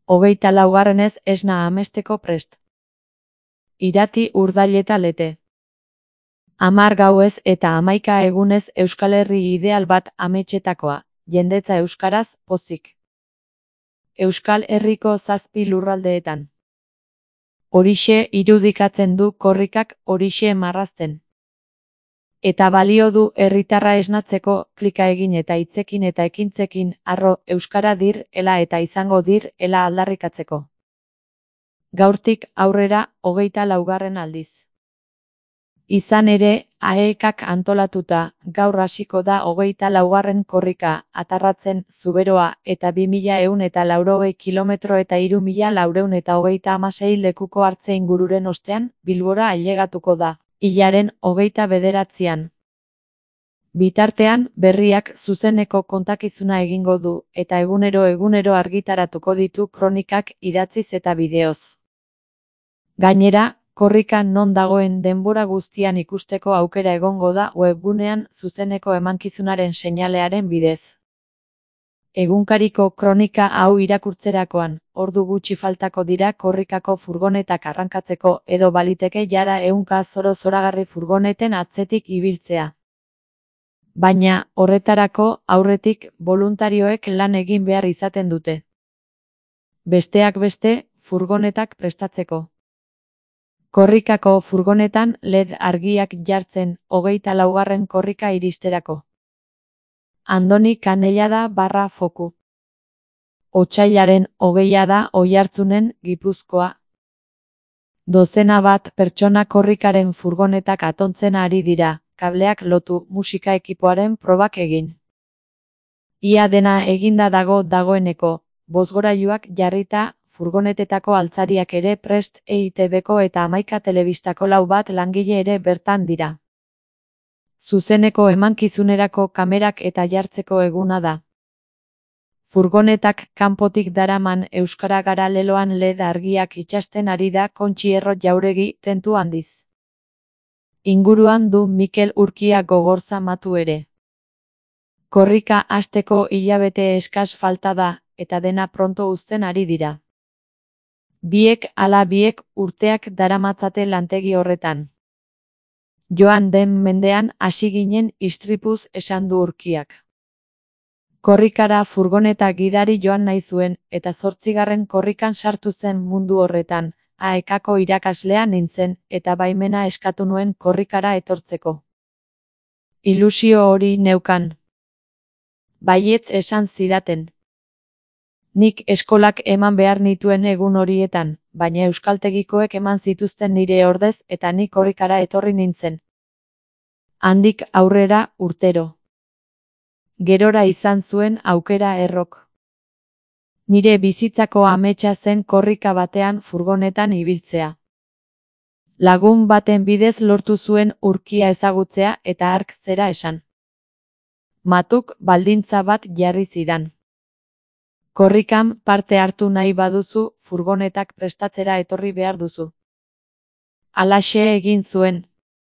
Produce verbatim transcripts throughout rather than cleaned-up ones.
Hogeita laugarrenez esna amesteko prest. Irati urdaileta lete. Hamar gauez eta hamaika egunez Euskal Herri ideal bat ametsetakoa, jendetza euskaraz pozik. Euskal Herriko zazpi lurraldeetan. Horixe irudikatzen du korrikak horixe marrazten. Eta balio du herritarra esnatzeko klika egin eta hitzekin eta ekintzekin arro euskara dir ela eta izango dir ela aldarrikatzeko. Gaurtik aurrera hogeita laugarren aldiz. Izan ere, A E Kak antolatuta, gaur hasiko da hogeita laugarren korrika, atarratzen, Zuberoa, eta bi mila ehun eta laurogei kilometro eta hiru mila laurehun eta hogeita hamasei lekuko hartze ingururen ostean, Bilbora ailegatuko da, hilaren hogeita bederatzian. Bitartean, berriak zuzeneko kontakizuna egingo du, eta egunero egunero argitaratuko ditu kronikak idatziz eta bideoz. Gainera, korrikan non dagoen denbora guztian ikusteko aukera egongo da webgunean zuzeneko emankizunaren seinalearen bidez. Egunkariko kronika hau irakurtzerakoan, ordu gutxi faltako dira korrikako furgonetak arrankatzeko edo baliteke jada ehunka zoro zoragarri furgoneten atzetik ibiltzea. Baina, horretarako, aurretik, boluntarioek lan egin behar izaten dute. Besteak beste, furgonetak prestatzeko. Korrikako furgonetan L E D argiak jartzen, hogeita laugarren korrika iristerako. Andoni Kanellada barra foku. Otsailaren hogeia da Oiartzunen, Gipuzkoa. Dozena bat pertsona korrikaren furgonetak atontzen ari dira, kableak lotu, musika ekipoaren probak egin. Ia dena eginda dago dagoeneko, bozgorailuak jarrita, furgonetetako altzariak ere prest, E I Te Beko eta hamaika telebistako lau bat langile ere bertan dira. Zuzeneko emankizunerako kamerak eta jartzeko eguna da. Furgonetak kanpotik daraman euskara gara leloan L E D argiak itsasten ari da Kontxi Erro Jauregi tentu handiz. Inguruan du Mikel Urkia gogorza matu ere. Korrika hasteko hilabete eskas falta da, eta dena pronto uzten ari dira. Biek ala biek urteak daramatzate lantegi horretan. Joan den mendean hasi ginen istripuz esan du Urkiak. Korrikara furgoneta gidari joan nahi zuen, eta zortzigarren korrikan sartu zen mundu horretan, A E Kako irakaslea nintzen, eta baimena eskatu nuen korrikara etortzeko. Ilusio hori neukan. Baietz esan zidaten. Nik eskolak eman behar nituen egun horietan, baina euskaltegikoek eman zituzten nire ordez eta nik korrikara etorri nintzen. Handik aurrera urtero. Gerora izan zuen aukera Errok. Nire bizitzako ametsa zen korrika batean furgonetan ibiltzea. Lagun baten bidez lortu zuen Urkia ezagutzea eta hark zera esan. Matuk baldintza bat jarri zidan. Korrikan parte hartu nahi baduzu, furgonetak prestatzera etorri behar duzu. Halaxe egin zuen.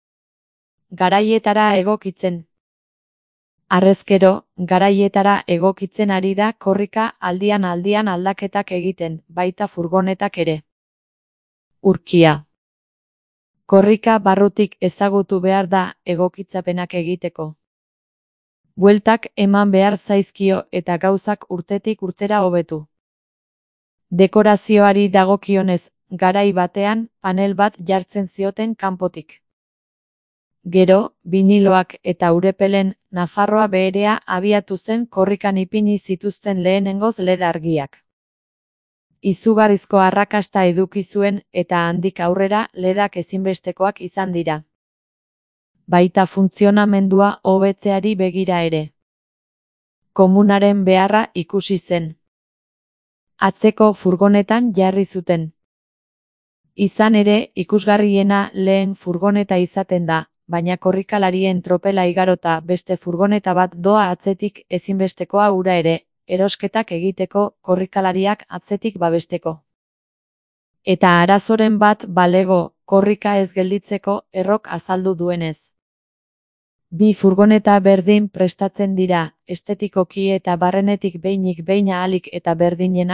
Garaietara egokitzen. Harrezkero, garaietara egokitzen ari da korrika aldian aldian aldaketak egiten, baita furgonetak ere. Urkia. Korrika barrutik ezagutu behar da egokitzapenak egiteko. Bueltak eman behar zaizkio eta gauzak urtetik urtera hobetu. Dekorazioari dagokionez, garai batean, panel bat jartzen zioten kanpotik. Gero, biniloak eta urepelen, Nafarroa beherea abiatu zen korrikan ipini zituzten lehenengoz L E D argiak. Izugarrizko arrakasta eduki zuen eta handik aurrera L E Dak ezinbestekoak izan dira. Baita funtzionamendua hobetzeari begira ere. Komunaren beharra ikusi zen. Atzeko furgonetan jarri zuten. Izan ere, ikusgarriena lehen furgoneta izaten da, baina korrikalarien tropela igarota beste furgoneta bat doa atzetik ezinbestekoa ura ere, erosketak egiteko korrikalariak atzetik babesteko. Eta arazoren bat balego, korrika ez gelditzeko Errok azaldu duenez. Bi furgoneta berdin prestatzen dira, estetikoki eta barrenetik behinik behin ahalik eta berdinenak,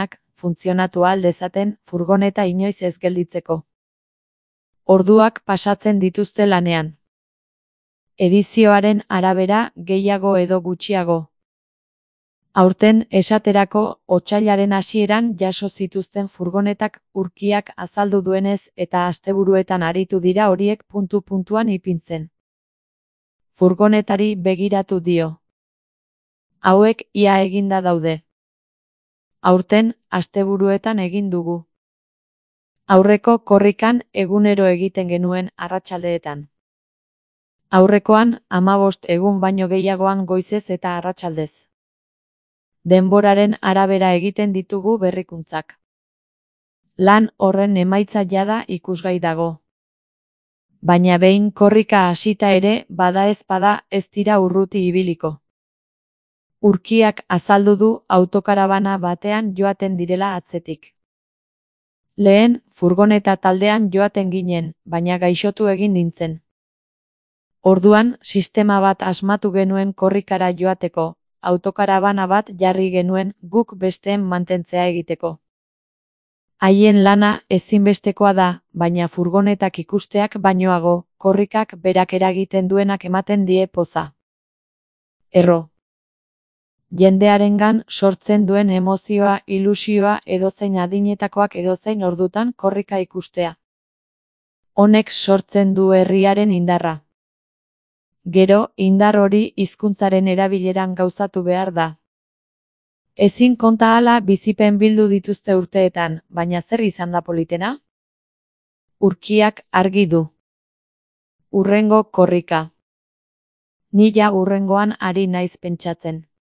funtzionatu ahal dezaten furgoneta inoiz ez gelditzeko. Orduak pasatzen dituzte lanean. Edizioaren arabera gehiago edo gutxiago. Aurten esaterako otsailaren hasieran jaso zituzten furgonetak urkiak azaldu duenez eta asteburuetan aritu dira horiek puntu-puntuan ipintzen. Furgonetari begiratu dio. Hauek ia eginda daude. Aurten asteburuetan egin dugu. Aurreko korrikan egunero egiten genuen arratsaldeetan. Aurrekoan hamabost egun baino gehiagoan goizez eta arratsaldez. Denboraren arabera egiten ditugu berrikuntzak. Lan horren emaitza jada ikusgai dago. Baina behin korrika hasita ere bada ez bada ez dira urruti ibiliko. Urkiak azaldu du autokarabana batean joaten direla atzetik. Lehen furgoneta taldean joaten ginen, baina gaixotu egin nintzen. Orduan sistema bat asmatu genuen korrikara joateko. Autokarabana bat jarri genuen guk besteen mantentzea egiteko. Haien lana ezinbestekoa da, baina furgonetak ikusteak bainoago, korrikak berak eragiten duenak ematen die poza. Erro. Jendearengan sortzen duen emozioa, ilusioa edozein adinetakoak edozein ordutan korrika ikustea. Honek sortzen du herriaren indarra. Gero, indar hori hizkuntzaren erabileran gauzatu behar da. Ezin konta hala bizipen bildu dituzte urteetan, baina zer izan da politena? Urkiak argi du. Hurrengo korrika. Ni ja hurrengoan ari naiz pentsatzen.